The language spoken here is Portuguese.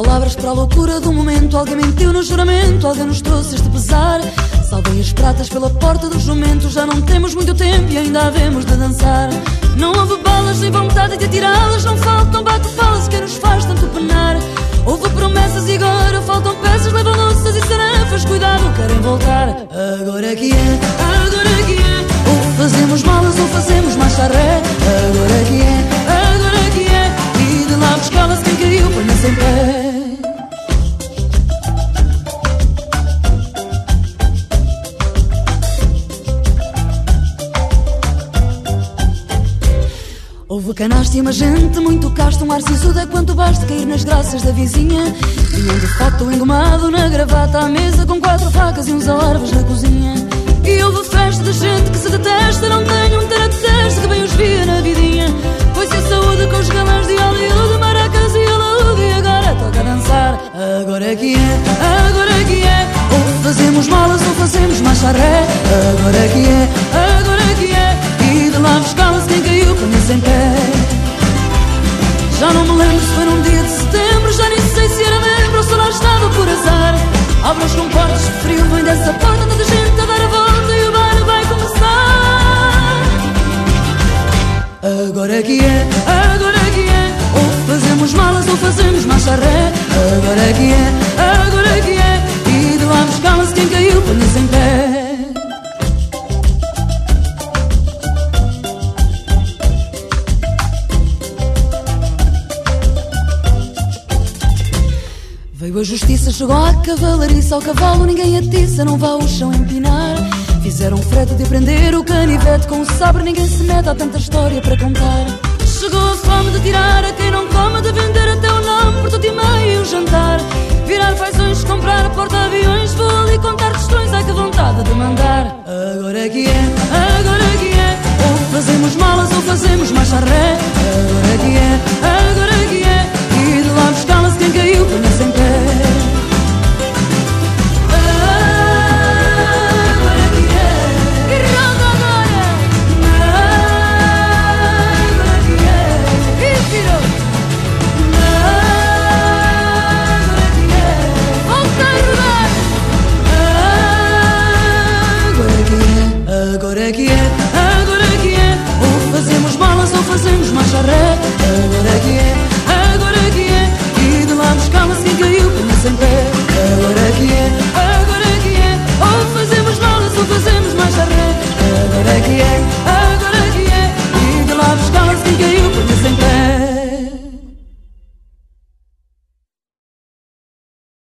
palavras para a loucura do momento. Alguém mentiu no juramento, alguém nos trouxe este pesar. Salvem as pratas pela porta do jumento. Já não temos muito tempo e ainda havemos de dançar. Não houve balas nem vontade de atirá-las. Não faltam bate-falas que nos faz tanto penar. Houve promessas e agora faltam peças. Levam louças e sarefas, cuidado, querem voltar. Agora é que é, agora é que é. Ou fazemos malas ou fazemos marcha ré. Agora é que é, agora é que é. E de lá buscá-las quem caiu, põe-se em pé. Houve canasta e uma gente muito casta. Um ar sisudo é quanto basta cair nas graças da vizinha. Vinham de fato engomado na gravata à mesa, com 4 facas e uns alarves na cozinha. E houve festa de gente que se detesta. Não tenho um ter a testa que bem os via na vidinha. Foi-se a saúde com os galãs de Hollywood, maracas e alaúde. E agora toca a dançar. Agora é que é, agora é que é. Ou fazemos malas ou fazemos marcha ré. Agora é que é, agora é que é. E de lá buscá-las quem caiu, põe-se em pé. Já não me lembro se foi num dia de setembro. Já nem sei se era membro ou se lá estava por azar. Abram os comportas, frio vem dessa porta. Tanta gente a dar a volta e o bar vai começar. Agora é que é, agora é que é. Ou fazemos malas ou fazemos marcha ré. Agora é que é, agora é que é. E de lá buscá-las quem caiu, põe-se em pé. Veio a justiça, chegou à cavalariça. Ao cavalo ninguém atiça, não vá ao chão empinar. Fizeram frete de prender o canivete. Com o sabre ninguém se mete, há tanta história para contar. Chegou a fome de tirar a quem não come, de vender até o nome por tudo e meio jantar. Virar faições, comprar porta-aviões. Vou ali contar questões, ai que vontade de mandar. Agora é que é, agora é que é. Ou fazemos malas ou fazemos marcha ré.